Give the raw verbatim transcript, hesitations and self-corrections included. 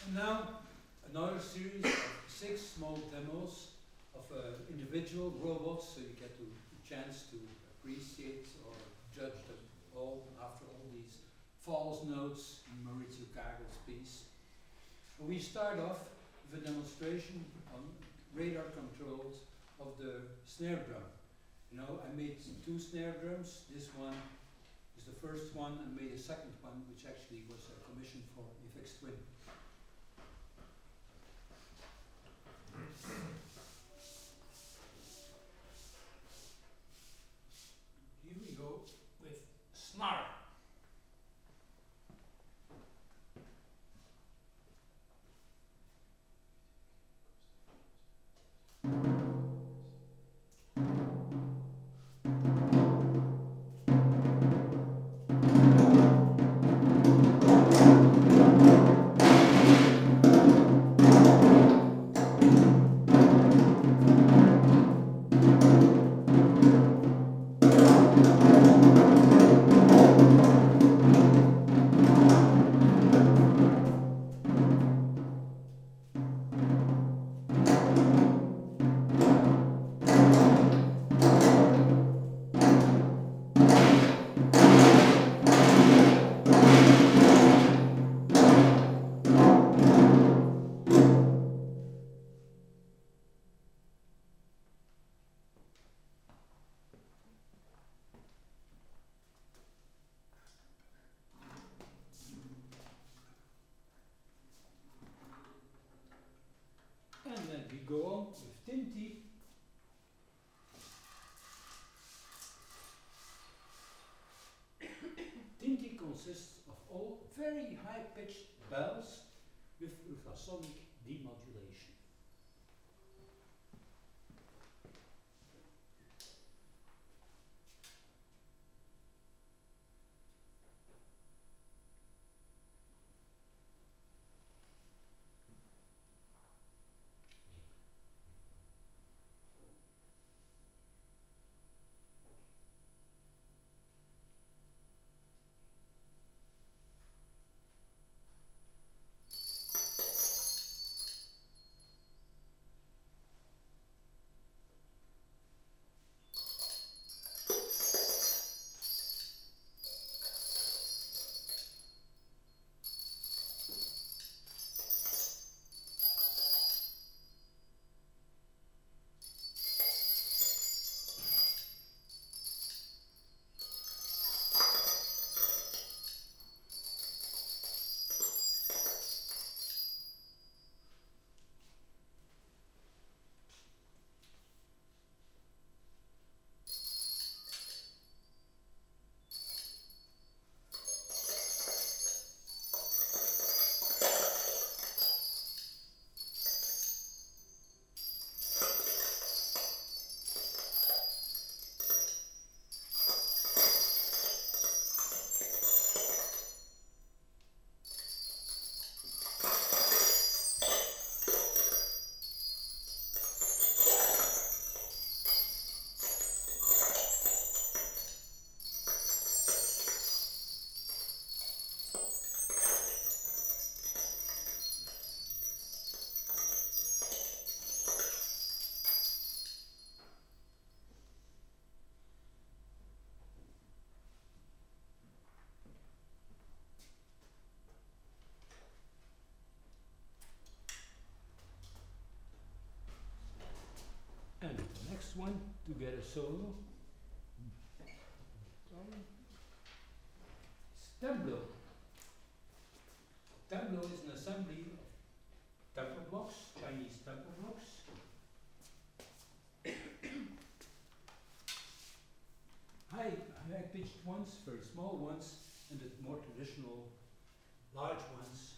And now another series of six small demos of uh, individual robots, so you get to, a chance to appreciate or judge them all after all these false notes in Maurizio Kagel's piece. And we start off with a demonstration on radar controls of the snare drum. You know, I made two snare drums. This one is the first one, and made a second one, which actually was a commission for Aphex Twin. Here we go with Snarr. And then we go on with Tinti. Tinti consists of all very high-pitched bells with ultrasonic demodulation. And the next one to get a solo is Templo. Templo is an assembly of tempo blocks, Chinese tempo blocks. high, high pitched ones, very small ones, and the more traditional large ones.